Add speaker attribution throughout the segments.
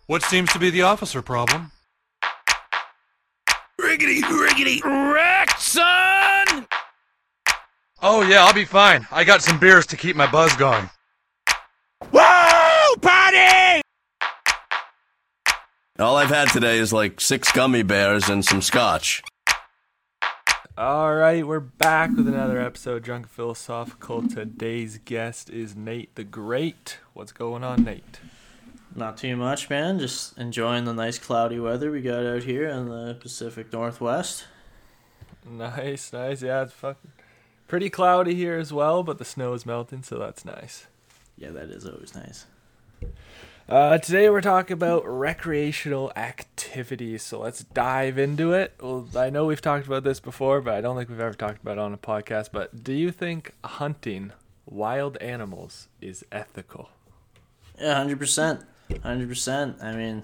Speaker 1: What seems to be the officer problem?
Speaker 2: Riggedy wrecked, son!
Speaker 1: Oh yeah, I'll be fine. I got some beers to keep my buzz going.
Speaker 2: Woo! Party!
Speaker 3: All I've had today is like 6 gummy bears and some scotch.
Speaker 4: Alright, we're back with another episode of Drunk and Philosophical. Today's guest is Nate the Great. What's going on, Nate?
Speaker 5: Not too much, man. Just enjoying the nice cloudy weather we got out here in the Pacific Northwest.
Speaker 4: Nice. Yeah, it's fucking pretty cloudy here as well, but the snow is melting, so that's nice.
Speaker 5: Yeah, that is always nice.
Speaker 4: Today we're talking about recreational activities, so let's dive into it. Well, I know we've talked about this before, but I don't think we've ever talked about it on a podcast. But do you think hunting wild animals is ethical?
Speaker 5: Yeah, 100%. 100%. I mean,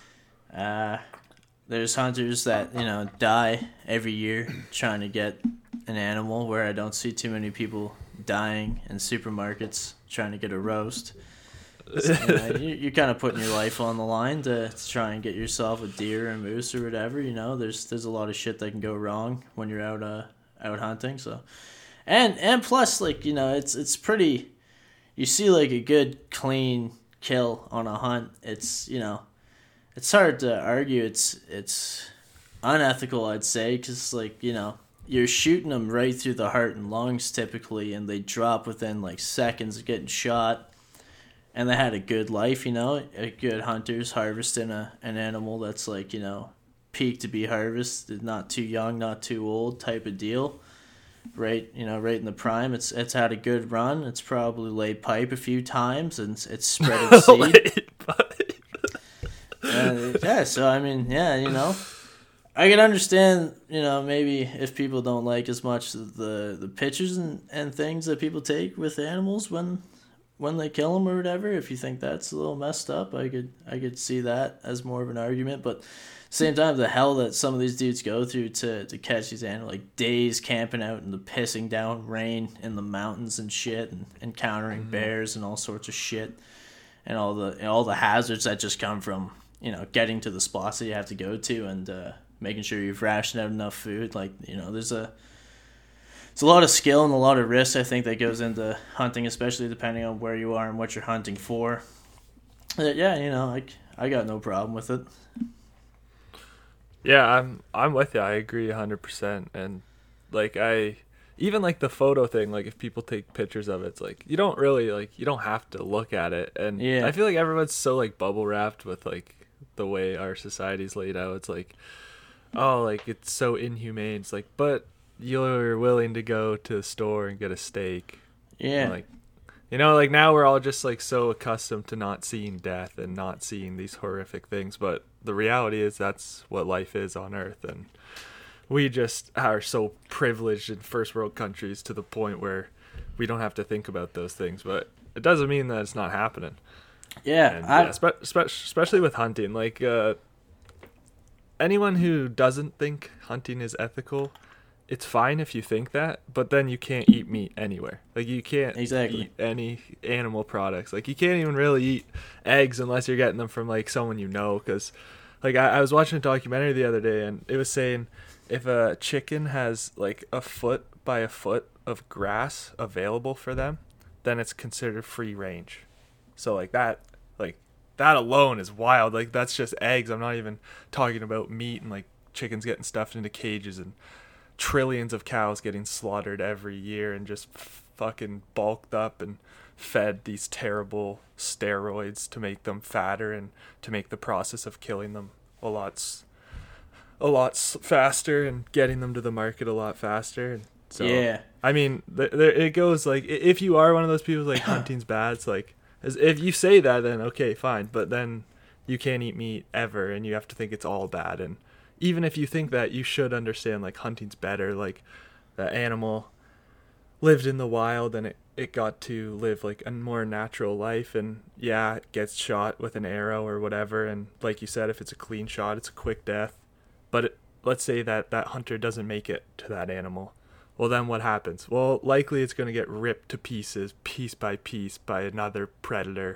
Speaker 5: there's hunters that, die every year trying to get an animal, where I don't see too many people dying in supermarkets trying to get a roast. So, you're kind of putting your life on the line to try and get yourself a deer or moose or whatever. There's a lot of shit that can go wrong when you're out hunting. So, and plus, it's pretty. You see like a good clean kill on a hunt. It's hard to argue. It's unethical, I'd say, because you're shooting them right through the heart and lungs typically, and they drop within like seconds of getting shot. And they had a good life, a good hunter's harvesting an animal that's peak to be harvested, not too young, not too old type of deal. Right in the prime. It's had a good run. It's probably laid pipe a few times, and it's spread its seed. So I mean, I can understand, maybe if people don't like as much the pictures and things that people take with animals when they kill them or whatever. If you think that's a little messed up, I could see that as more of an argument. But same time, the hell that some of these dudes go through to catch these animals, like days camping out in the pissing down rain in the mountains and shit, and encountering bears and all sorts of shit, and all the hazards that just come from getting to the spots that you have to go to, and making sure you've rationed out enough food. It's a lot of skill and a lot of risk, I think, that goes into hunting, especially depending on where you are and what you're hunting for. I got no problem with it.
Speaker 4: Yeah, I'm with you. I agree 100%. And even the photo thing, if people take pictures of it, it's you don't really you don't have to look at it. And yeah. I feel like everyone's so bubble wrapped with the way our society's laid out. It's it's so inhumane. It's but you're willing to go to the store and get a steak.
Speaker 5: Yeah.
Speaker 4: And now we're all just so accustomed to not seeing death and not seeing these horrific things, but the reality is that's what life is on Earth, and we just are so privileged in first world countries to the point where we don't have to think about those things. But it doesn't mean that it's not happening.
Speaker 5: Yeah,
Speaker 4: especially with hunting. Anyone who doesn't think hunting is ethical, it's fine if you think that, but then you can't eat meat anywhere. You can't eat any animal products. You can't even really eat eggs unless you're getting them from someone because I was watching a documentary the other day, and it was saying if a chicken has a foot by a foot of grass available for them, then it's considered free range. So that alone is wild. That's just eggs. I'm not even talking about meat and chickens getting stuffed into cages and trillions of cows getting slaughtered every year and just fucking bulked up and fed these terrible steroids to make them fatter and to make the process of killing them a lot faster and getting them to the market a lot faster. And so,
Speaker 5: yeah.
Speaker 4: I mean, it goes if you are one of those people hunting's bad, it's if you say that, then okay, fine, but then you can't eat meat ever, and you have to think it's all bad. And even if you think that, you should understand hunting's better. The animal lived in the wild, and it got to live a more natural life, and yeah, it gets shot with an arrow or whatever, and like you said, if it's a clean shot, it's a quick death. But let's say that hunter doesn't make it to that animal. Well, then what happens? Well, likely it's going to get ripped to pieces, piece by piece, by another predator,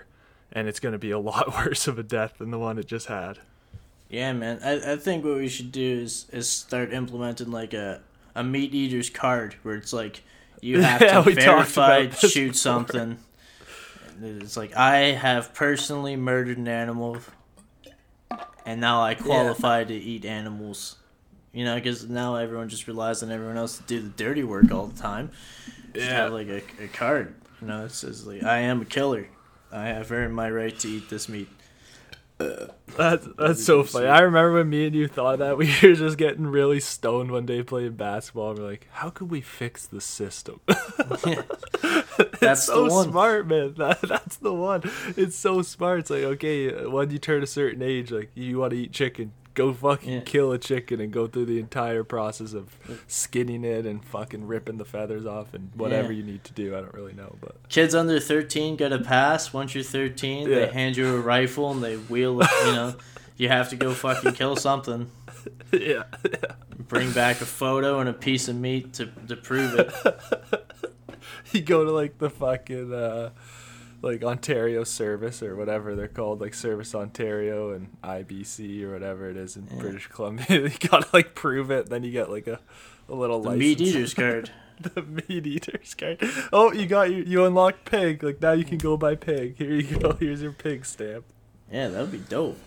Speaker 4: and it's going to be a lot worse of a death than the one it just had.
Speaker 5: Yeah, man. I think what we should do is start implementing like a meat eater's card where it's like you have to verify shoot something. It's like, I have personally murdered an animal, and now I qualify to eat animals. You know, because now everyone just relies on everyone else to do the dirty work all the time. Just have like a card. You know, it says like, I am a killer. I have earned my right to eat this meat.
Speaker 4: That's so funny. I remember when me and you thought that. We were just getting really stoned one day playing basketball, and we're like, how could we fix the system?
Speaker 5: That's
Speaker 4: so
Speaker 5: the one.
Speaker 4: Smart, man. That's the one. It's so smart. It's like, okay, when you turn a certain age, like, you want to eat chicken, go fucking kill a chicken and go through the entire process of skinning it and fucking ripping the feathers off and whatever you need to do. I don't really know, but
Speaker 5: kids under 13 get a pass. Once you're 13, they hand you a rifle and they wheel it. You know, you have to go fucking kill something.
Speaker 4: Yeah.
Speaker 5: Bring back a photo and a piece of meat to prove it.
Speaker 4: You go to like the fucking like Ontario Service or whatever they're called, like Service Ontario and IBC or whatever it is in British Columbia. You gotta like prove it, then you get like a little license.
Speaker 5: Meat eater's card.
Speaker 4: The meat eater's card. Oh, you unlocked pig. Like, now you can go buy pig. Here you go. Here's your pig stamp.
Speaker 5: Yeah, that would be dope.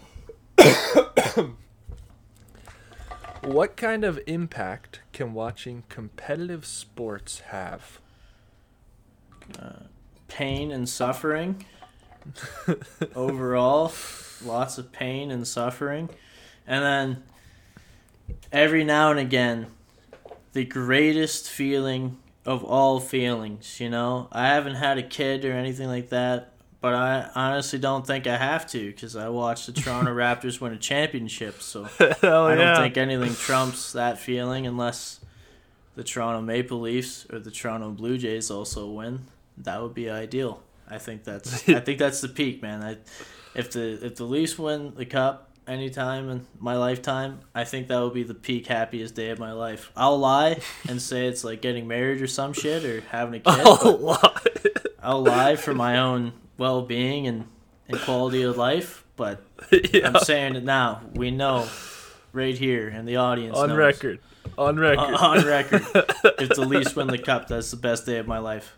Speaker 4: What kind of impact can watching competitive sports have?
Speaker 5: Pain and suffering. Overall, lots of pain and suffering. And then every now and again, the greatest feeling of all feelings, you know? I haven't had a kid or anything like that, but I honestly don't think I have to, because I watched the Toronto Raptors win a championship, so I don't think anything trumps that feeling unless the Toronto Maple Leafs or the Toronto Blue Jays also win. That would be ideal. I think that's the peak, man. If the Leafs win the cup anytime in my lifetime, I think that would be the peak happiest day of my life. I'll lie and say it's like getting married or some shit or having a kid. I'll lie for my own well-being and quality of life, but I'm saying it now. We know right here, and the audience
Speaker 4: on
Speaker 5: knows.
Speaker 4: record. On
Speaker 5: record. If the Leafs win the cup, that's the best day of my life.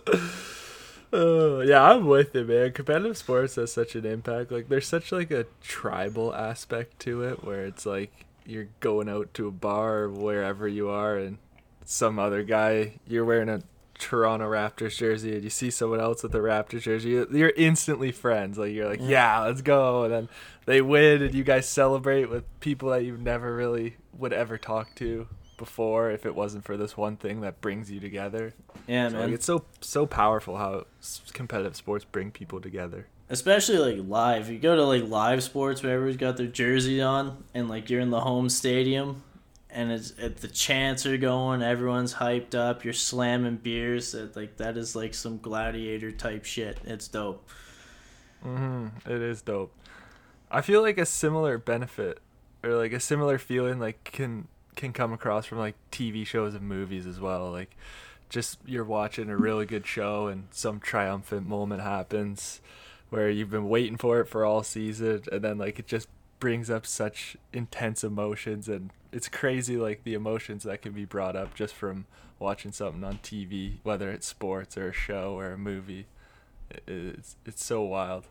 Speaker 4: Yeah, I'm with it, man. Competitive sports has such an impact. Like, there's such like a tribal aspect to it, where it's like you're going out to a bar or wherever you are, and some other guy, you're wearing a Toronto Raptors jersey, and you see someone else with a Raptors jersey, you're instantly friends. Like, you're like, yeah, let's go. And then they win, and you guys celebrate with people that you never really would ever talk to before if it wasn't for this one thing that brings you together.
Speaker 5: Yeah,
Speaker 4: so,
Speaker 5: man.
Speaker 4: Like, it's so powerful how competitive sports bring people together.
Speaker 5: Especially like live. You go to like live sports where everyone's got their jersey on, and like you're in the home stadium, and the chants are going, everyone's hyped up, you're slamming beers. That is like some gladiator type shit. It's dope.
Speaker 4: It is dope. I feel like a similar benefit or like a similar feeling like can come across from like TV shows and movies as well. Like, just you're watching a really good show and some triumphant moment happens where you've been waiting for it for all season, and then like it just brings up such intense emotions, and it's crazy like the emotions that can be brought up just from watching something on TV, whether it's sports or a show or a movie. It's so wild.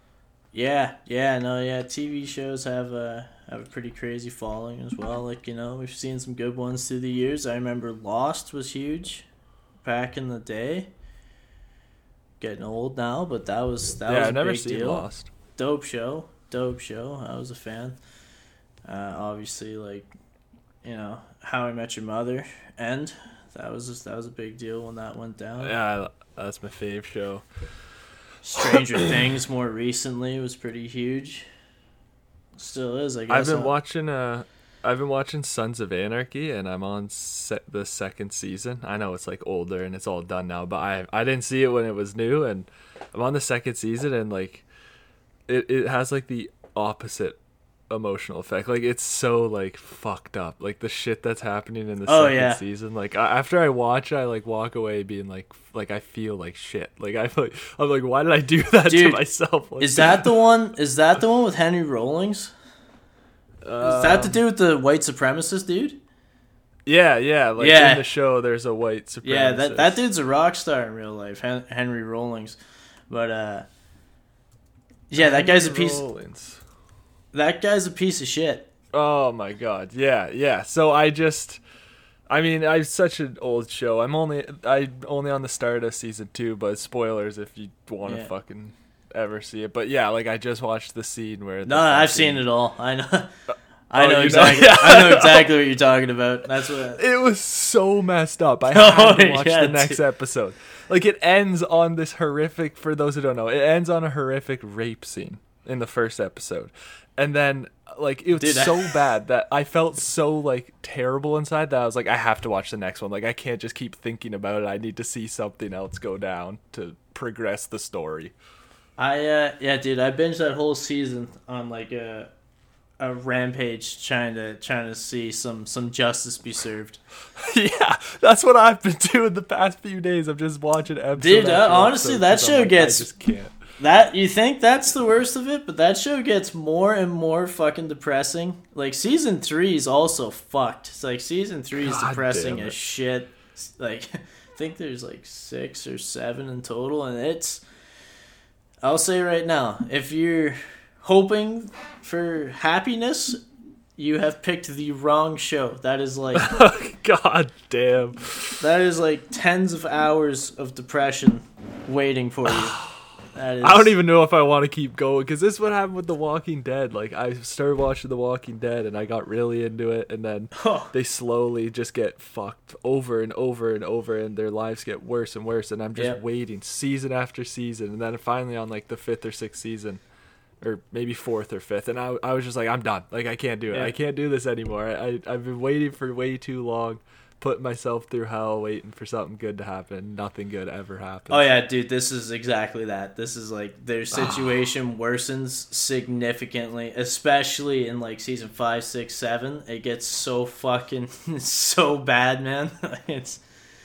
Speaker 5: TV shows have a pretty crazy following as well. Like, you know, we've seen some good ones through the years. I remember Lost was huge back in the day. Getting old now, but that was
Speaker 4: I've never
Speaker 5: big
Speaker 4: seen
Speaker 5: deal.
Speaker 4: Lost.
Speaker 5: Dope show. I was a fan. Obviously, like, you know, How I Met Your Mother, and that was a big deal when that went down.
Speaker 4: Yeah, that's my fave show.
Speaker 5: Stranger Things more recently was pretty huge. Still is, I guess.
Speaker 4: I've been watching Sons of Anarchy, and I'm on the second season. I know it's like older and it's all done now, but I didn't see it when it was new, and I'm on the second season, and like it has like the opposite emotional effect. Like, it's so like fucked up. Like the shit that's happening in the second season. Like after I watch, I like walk away being like I feel like shit. Like I'm like, why did I do that to myself? Like,
Speaker 5: is that the one? Is that the one with Henry Rollins? Is that to do with the white supremacist dude?
Speaker 4: Yeah. Like in the show, there's a white supremacist.
Speaker 5: Yeah, that dude's a rock star in real life, Henry Rollins. But yeah, that guy's a piece. That guy's a piece of shit.
Speaker 4: Oh my god, yeah. So I'm such an old show. I'm only on the start of season 2, but spoilers if you want to fucking ever see it. But yeah, like I just watched the scene where.
Speaker 5: No, I've seen it all. I know. I know exactly. I know exactly what you're talking about. That's what.
Speaker 4: It was so messed up. I had to watch the next episode. Like it ends on this horrific. For those who don't know, it ends on a horrific rape scene in the first episode, and then like it was so bad that I felt so like terrible inside that I was like, I have to watch the next one. Like I can't just keep thinking about it. I need to see something else go down to progress the story.
Speaker 5: I binged that whole season on like a rampage trying to see some justice be served.
Speaker 4: Yeah, that's what I've been doing the past few days. I'm just watching episodes.
Speaker 5: Dude, honestly, that show gets.
Speaker 4: I just can't.
Speaker 5: That you think that's the worst of it, but that show gets more and more fucking depressing. Like season 3 is also fucked. It's like season 3 is depressing as shit. Like I think there's like 6 or 7 in total, and it's. I'll say right now, if you're hoping for happiness, you have picked the wrong show. That is like
Speaker 4: god damn.
Speaker 5: That is like tens of hours of depression waiting for you.
Speaker 4: I don't even know if I want to keep going because this is what happened with The Walking Dead. Like I started watching The Walking Dead and I got really into it, and then they slowly just get fucked over and over and over, and their lives get worse and worse. And I'm just waiting season after season, and then finally on like the 5th or 6th season, or maybe 4th or 5th, and I was just like, I'm done. Like I can't do it. I can't do this anymore. I've been waiting for way too long. Put myself through hell waiting for something good to happen. Nothing good ever happens.
Speaker 5: Oh yeah, dude, this is exactly that. This is like their situation worsens significantly, especially in like season 5, 6, 7. It gets so fucking so bad, man. It's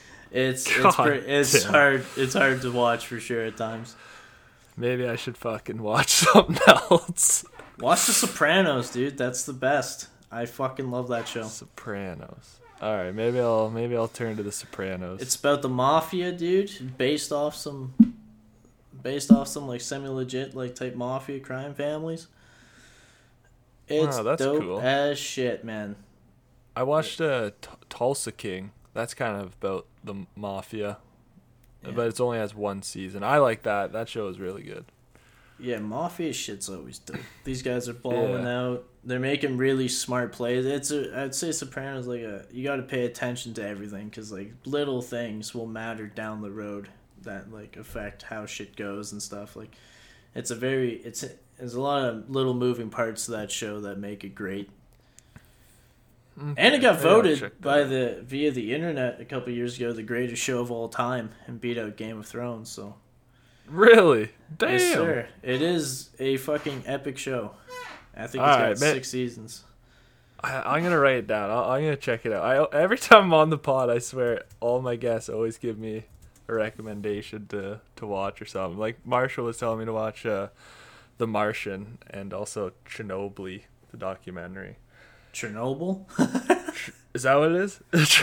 Speaker 5: hard to watch for sure at times.
Speaker 4: Maybe I should fucking watch something else.
Speaker 5: Watch The Sopranos, dude. That's the best. I fucking love that show.
Speaker 4: Sopranos. All right, maybe I'll turn to The Sopranos.
Speaker 5: It's about the mafia, dude, based off some like semi-legit like type mafia crime families. It's
Speaker 4: that's
Speaker 5: dope
Speaker 4: cool.
Speaker 5: as shit, man.
Speaker 4: I watched Tulsa King. That's kind of about the mafia, but it only has 1 season. I like that. That show is really good.
Speaker 5: Yeah, mafia shit's always dope. These guys are balling out. They're making really smart plays. I'd say Sopranos you got to pay attention to everything because like little things will matter down the road that like affect how shit goes and stuff. Like there's a lot of little moving parts to that show that make it great. And it got voted via the internet a couple years ago the greatest show of all time and beat out Game of Thrones. So.
Speaker 4: Really? Damn.
Speaker 5: Yes, sir. It is a fucking epic show. I think it's got 6 seasons.
Speaker 4: I'm going to write it down. I'm going to check it out. Every time I'm on the pod, I swear, all my guests always give me a recommendation to watch or something. Like Marshall was telling me to watch The Martian and also Chernobyl, the documentary.
Speaker 5: Chernobyl?
Speaker 4: Is that what it is?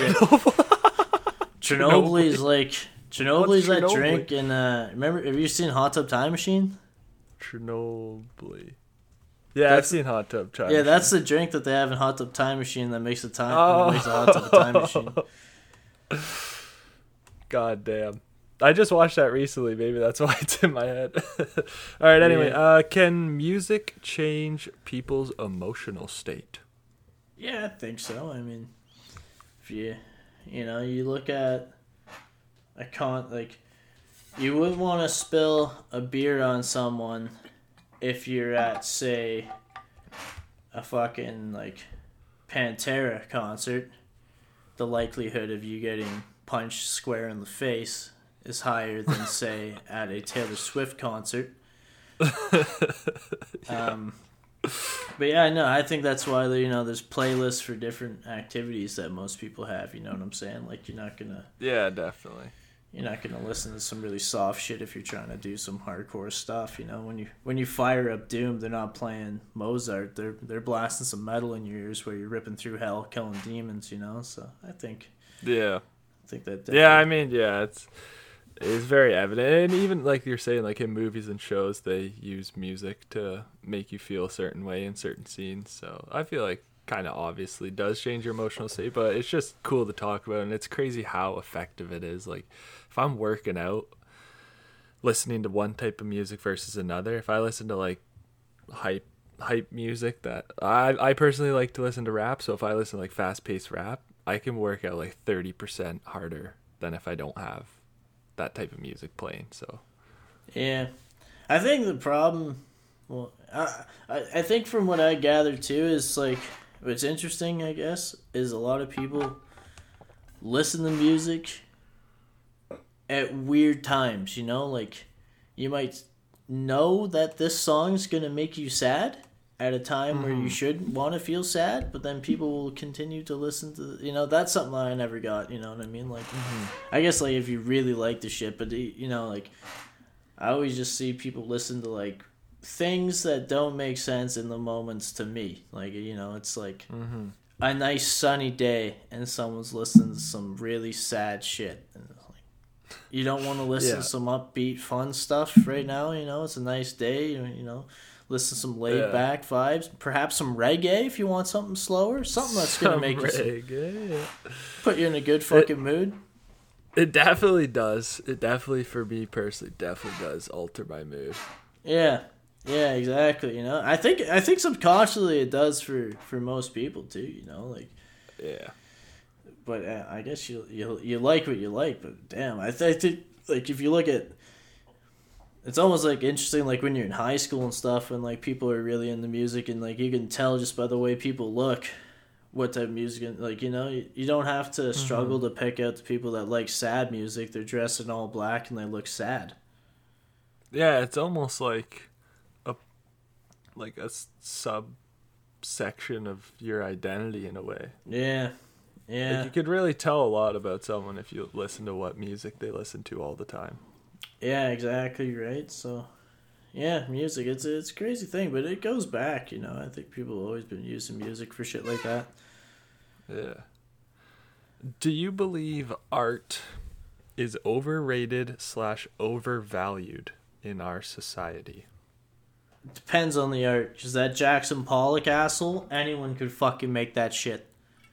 Speaker 5: Chernobyl is like... Chernobyl is that drink in remember, have you seen Hot Tub Time Machine?
Speaker 4: Chernobyl. Yeah, I've seen Hot Tub Time Machine.
Speaker 5: Yeah, that's the drink that they have in Hot Tub Time Machine that makes makes a hot tub time machine. God damn. I just watched that recently, maybe that's why it's in my head. Alright, anyway, can music change people's emotional state? Yeah, I think so. I mean, if you look at you wouldn't want to spill a beer on someone if you're at, say, a fucking like Pantera concert. The likelihood of you getting punched square in the face is higher than say at a Taylor Swift concert. But But yeah, no, I think that's why there's playlists for different activities that most people have. You know what I'm saying? Like you're not gonna
Speaker 4: definitely.
Speaker 5: You're not gonna listen to some really soft shit if you're trying to do some hardcore stuff. You know, when you fire up Doom, they're not playing Mozart. They're blasting some metal in your ears where you're ripping through hell, killing demons. You know, so I think.
Speaker 4: Yeah.
Speaker 5: I think that.
Speaker 4: Yeah, I mean, yeah, it's very evident, and even like you're saying, like in movies and shows, they use music to make you feel a certain way in certain scenes. So I feel like kind of obviously does change your emotional state, but it's just cool to talk about, and it's crazy how effective it is. Like if I'm working out, listening to one type of music versus another. If I listen to like hype music, that I personally like to listen to rap. So if I listen to like fast paced rap, I can work out like 30% harder than if I don't have that type of music playing. So
Speaker 5: yeah, I think the problem, well, I think from what I gather too is like what's interesting, I guess, is a lot of people listen to music at weird times. You know, like you might know that this song's gonna make you sad at a time where you should want to feel sad, but then people will continue to listen to, that's something that I never got, you know what I mean? Like, I guess, like, if you really like the shit, but, like, I always just see people listen to, like, things that don't make sense in the moments to me. Like, it's like a nice sunny day and someone's listening to some really sad shit. And it's like, you don't want to listen to some upbeat, fun stuff right now, it's a nice day, listen to some laid back vibes, perhaps some reggae if you want something slower, something that's gonna make you put you in a good fucking mood.
Speaker 4: It definitely does. It definitely, for me personally, definitely does alter my mood.
Speaker 5: Yeah, exactly. I think subconsciously it does for most people too. Like,
Speaker 4: yeah.
Speaker 5: But I guess you like what you like. But damn, I think like if you look at. It's almost like interesting, like when you're in high school and stuff, and like people are really into music, and like you can tell just by the way people look, what type of music. Like you don't have to struggle to pick out the people that like sad music. They're dressed in all black and they look sad.
Speaker 4: Yeah, it's almost like a subsection of your identity in a way.
Speaker 5: Yeah.
Speaker 4: Like you could really tell a lot about someone if you listen to what music they listen to all the time.
Speaker 5: Yeah, exactly right. So, yeah, music, it's a crazy thing, but it goes back, I think people have always been using music for shit like that.
Speaker 4: Yeah. Do you believe art is overrated / overvalued in our society?
Speaker 5: Depends on the art. Because that Jackson Pollock asshole, anyone could fucking make that shit.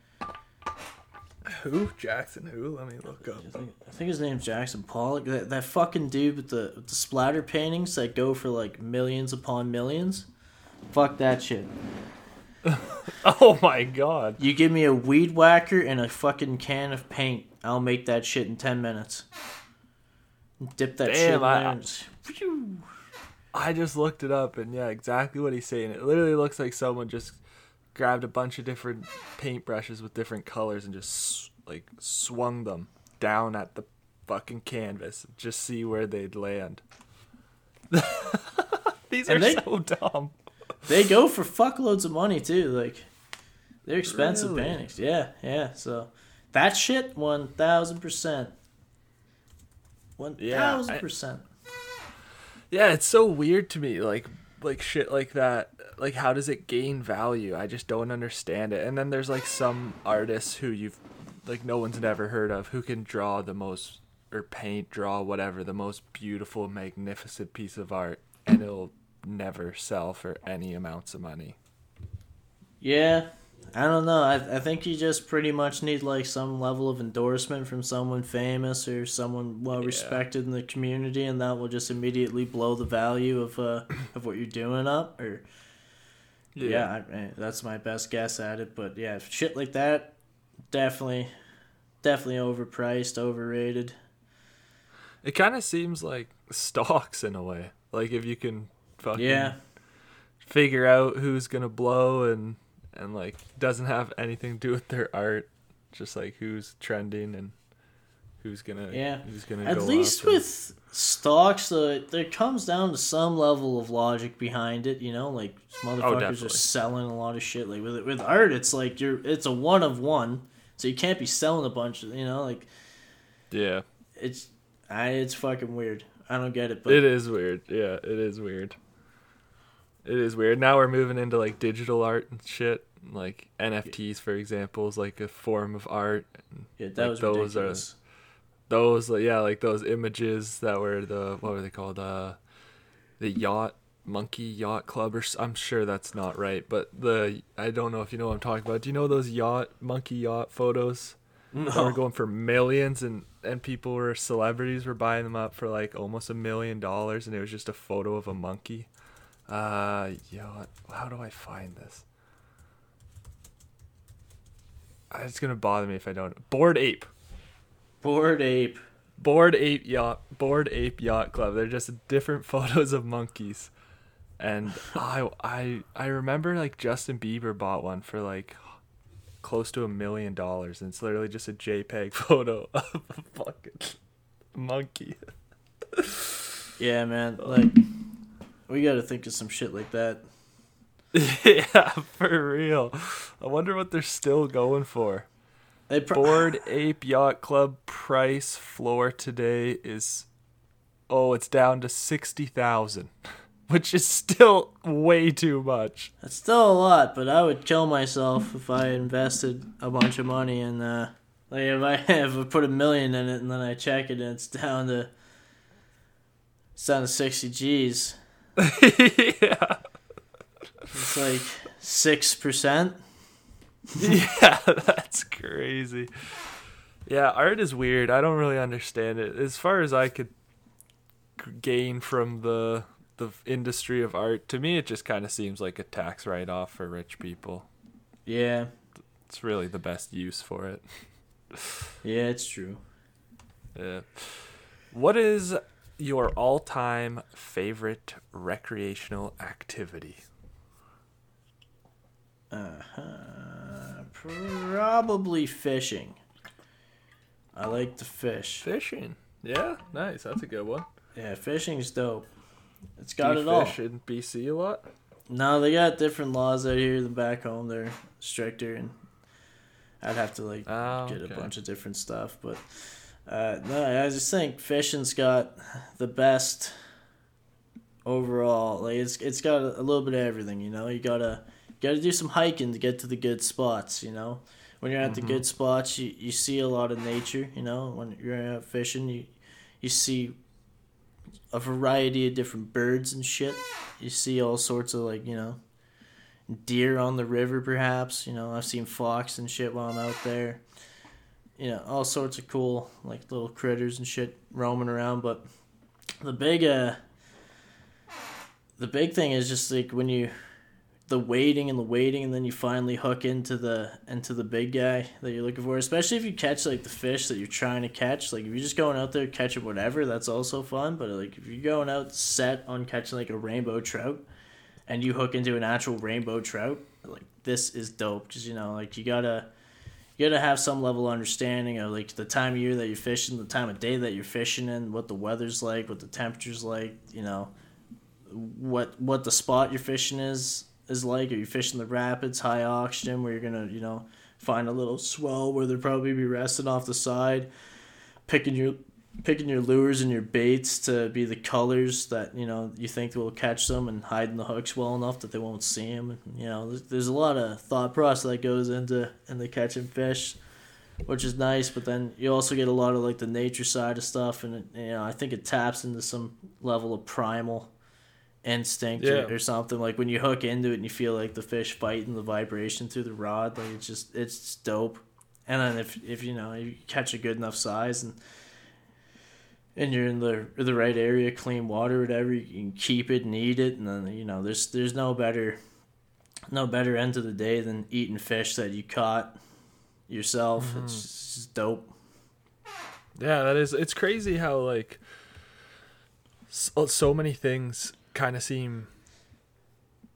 Speaker 4: Who? Jackson who? Let me look up.
Speaker 5: I think his name's Jackson Pollock. That fucking dude with the splatter paintings that go for like millions upon millions. Fuck that shit.
Speaker 4: Oh my god.
Speaker 5: You give me a weed whacker and a fucking can of paint, I'll make that shit in 10 minutes. Dip that shit in there.
Speaker 4: I just looked it up, and yeah, exactly what he's saying. It literally looks like someone just grabbed a bunch of different paintbrushes with different colors and just like swung them down at the fucking canvas, just see where they'd land. These are so dumb.
Speaker 5: They go for fuckloads of money too. Like, they're expensive paintings. Yeah. So that shit, 1,000%. 1,000%.
Speaker 4: Yeah, it's so weird to me. Like shit like that. Like, how does it gain value? I just don't understand it. And then there's like some artists who no one's never heard of, who can draw the most, or draw whatever, the most beautiful, magnificent piece of art, and it'll never sell for any amounts of money.
Speaker 5: Yeah, I don't know. I think you just pretty much need like some level of endorsement from someone famous or someone well respected in the community, and that will just immediately blow the value of what you're doing up. Or that's my best guess at it. But yeah, shit like that, definitely overpriced, overrated.
Speaker 4: It kind of seems like stocks in a way. Like if you can fucking figure out who's gonna blow and like doesn't have anything to do with their art, just like who's trending, and who's gonna
Speaker 5: At
Speaker 4: go
Speaker 5: least
Speaker 4: up and-
Speaker 5: with stocks, there comes down to some level of logic behind it. You know, like motherfuckers are
Speaker 4: definitely.
Speaker 5: selling a lot of shit. Like with art, it's like it's a one of one, so you can't be selling a bunch of, you know, like
Speaker 4: Yeah.
Speaker 5: it's fucking weird. I don't get it, but
Speaker 4: It is weird. Yeah, it is weird. It is weird. Now we're moving into like digital art and shit. Like NFTs, for example, is like a form of art.
Speaker 5: yeah, that
Speaker 4: like
Speaker 5: was
Speaker 4: those
Speaker 5: ridiculous.
Speaker 4: Those, yeah, like those images that were what were they called? The Monkey Yacht Club, or I'm sure that's not right, but I don't know if you know what I'm talking about. Do you know those Monkey Yacht photos?
Speaker 5: No.
Speaker 4: That were going for millions, and celebrities were buying them up for like almost $1 million, and it was just a photo of a monkey. Yacht. How do I find this? It's gonna bother me if I don't. Bored Ape Yacht Club. They're just different photos of monkeys, and I remember like Justin Bieber bought one for like close to $1 million, and it's literally just a JPEG photo of a fucking monkey.
Speaker 5: Yeah, man. Like we got to think of some shit like that.
Speaker 4: Yeah, for real. I wonder what they're still going for. Bored Ape Yacht Club price floor today is, it's down to 60,000, which is still way too much.
Speaker 5: That's still a lot, but I would kill myself if I invested a bunch of money in like if I put $1 million in it and then I check it and it's down to 60 G's.
Speaker 4: Yeah.
Speaker 5: It's like 6%.
Speaker 4: Yeah, that's crazy. Yeah, art is weird. I don't really understand it. As far as I could gain from the industry of art, to me it just kind of seems like a tax write-off for rich people.
Speaker 5: Yeah.
Speaker 4: It's really the best use for it.
Speaker 5: Yeah, it's true.
Speaker 4: Yeah. What is your all-time favorite recreational activity?
Speaker 5: Probably fishing. I like to fish.
Speaker 4: Fishing. Yeah, nice. That's a good one.
Speaker 5: Yeah, fishing's dope. It's got
Speaker 4: Do
Speaker 5: it
Speaker 4: you
Speaker 5: all.
Speaker 4: fish in BC a lot?
Speaker 5: No, they got different laws out here than back home. They're stricter, and I'd have to get a bunch of different stuff. But no, I just think fishing's got the best overall. Like it's got a little bit of everything. You know, you gotta do some hiking to get to the good spots. You know, when you're at the good spots, you see a lot of nature. You know, when you're out fishing, you see a variety of different birds and shit. You see all sorts of deer on the river, perhaps. You know, I've seen fox and shit while I'm out there. You know, all sorts of cool little critters and shit roaming around. But the big thing is just when the waiting, and then you finally hook into the big guy that you're looking for. Especially if you catch the fish that you're trying to catch. Like if you're just going out there catching whatever, that's also fun. But if you're going out set on catching a rainbow trout, and you hook into an actual rainbow trout, this is dope. Because you gotta have some level of understanding of the time of year that you're fishing, the time of day that you're fishing in, what the weather's like, what the temperature's like. You know, what the spot you're fishing is like. Are you fishing the rapids, high oxygen, where you're gonna find a little swell where they'll probably be resting off the side, picking your lures and your baits to be the colors that you think will catch them, and hiding the hooks well enough that they won't see them. And, there's a lot of thought process that goes into catching fish, which is nice. But then you also get a lot of the nature side of stuff, and I think it taps into some level of primal instinct or something. When you hook into it and you feel the fish fighting the vibration through the rod, it's just dope. And then if you catch a good enough size and you're in the right area, clean water, whatever, you can keep it and eat it. And then there's no better end of the day than eating fish that you caught yourself. It's just dope.
Speaker 4: Yeah, that is. It's crazy how so many things kind of seem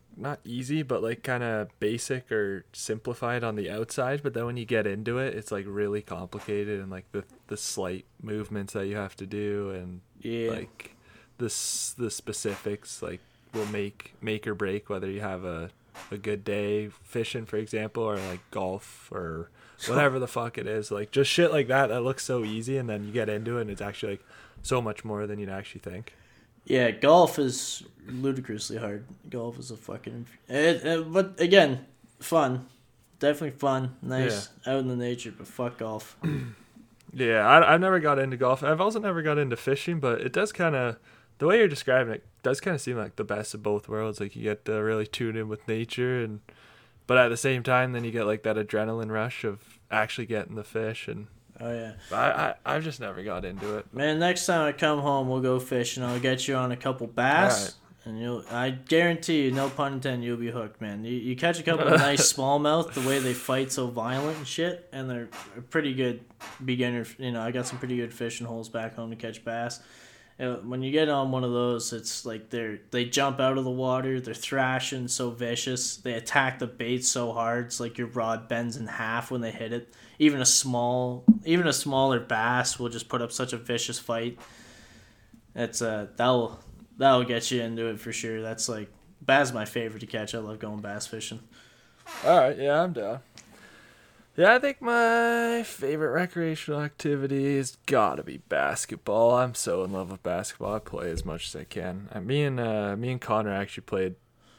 Speaker 4: not easy, but like kind of basic or simplified on the outside. But then when you get into it, it's like really complicated, and like the slight movements that you have to do, and like the specifics like will make or break whether you have a good day fishing, for example, or like golf or whatever the fuck it is. Like just shit like that looks so easy, and then you get into it and it's actually like so much more than you'd actually think.
Speaker 5: Yeah, golf is ludicrously hard. Golf is a fucking... but again, fun. Definitely fun. Nice. Yeah. Out in the nature, but fuck golf.
Speaker 4: Yeah, I've never got into golf. I've also never got into fishing, but it does kind of... The way you're describing it does kind of seem like the best of both worlds. Like you get to really tune in with nature, but at the same time, then you get like that adrenaline rush of actually getting the fish. And
Speaker 5: oh yeah,
Speaker 4: I've just never got into it.
Speaker 5: Man, next time I come home, we'll go fishing. I'll get you on a couple bass, and I guarantee you, no pun intended, you'll be hooked, man. You catch a couple of nice smallmouth, the way they fight so violent and shit, and they're a pretty good beginner. I got some pretty good fishing holes back home to catch bass. When you get on one of those, it's like they jump out of the water, they're thrashing so vicious, they attack the bait so hard, it's like your rod bends in half when they hit it. Even a smaller bass will just put up such a vicious fight. It's that'll get you into it for sure. That's like bass is my favorite to catch. I love going bass fishing.
Speaker 4: All right, yeah, I'm down. Yeah, I think my favorite recreational activity has got to be basketball. I'm so in love with basketball. I play as much as I can. Me and Connor actually played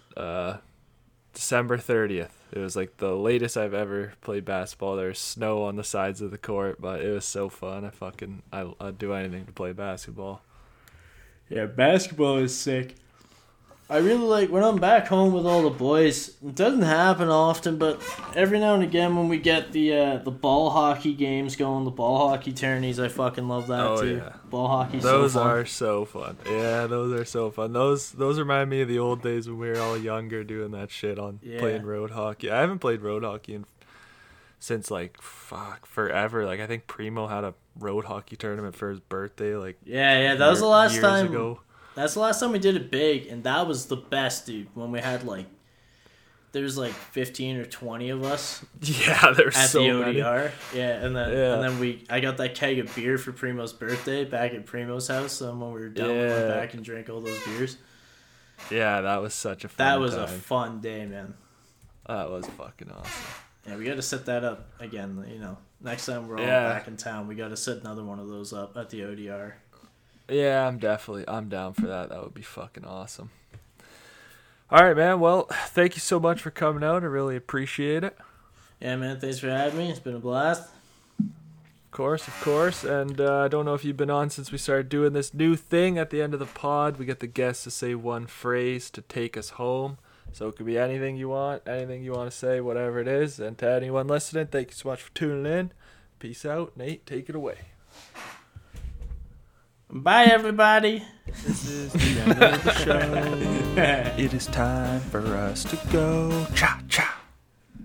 Speaker 4: December 30th. It was like the latest I've ever played basketball. There's snow on the sides of the court, but it was so fun. I'd do anything to play basketball.
Speaker 5: Yeah, basketball is sick. I really like when I'm back home with all the boys. It doesn't happen often, but every now and again when we get the ball hockey games going, the ball hockey tourneys, I fucking love that too. Yeah. Ball hockey,
Speaker 4: those are so fun. Yeah, those are so fun. Those remind me of the old days when we were all younger doing that shit playing road hockey. I haven't played road hockey since like forever. Like I think Primo had a road hockey tournament for his birthday. Like
Speaker 5: that was the last time.
Speaker 4: Ago.
Speaker 5: That's the last time we did it big, and that was the best, dude. When we had there was 15 or 20 of us.
Speaker 4: Yeah, there's so many.
Speaker 5: At the ODR. Yeah, and then I got that keg of beer for Primo's birthday back at Primo's house. When we were done, we went back and drank all those beers.
Speaker 4: Yeah, that was such a fun time.
Speaker 5: That was a fun day, man.
Speaker 4: That was fucking awesome.
Speaker 5: Yeah, we got to set that up again. Next time we're all back in town, we got to set another one of those up at the ODR.
Speaker 4: Yeah, I'm down for that. That would be fucking awesome. All right, man. Well, thank you so much for coming out. I really appreciate it.
Speaker 5: Yeah, man. Thanks for having me. It's been a blast.
Speaker 4: Of course. And I don't know if you've been on since we started doing this new thing at the end of the pod. We get the guests to say one phrase to take us home. So it could be anything you want to say, whatever it is. And to anyone listening, thank you so much for tuning in. Peace out. Nate, take it away.
Speaker 5: Bye, everybody.
Speaker 4: This is the end of the show. It is time for us to go. Cha!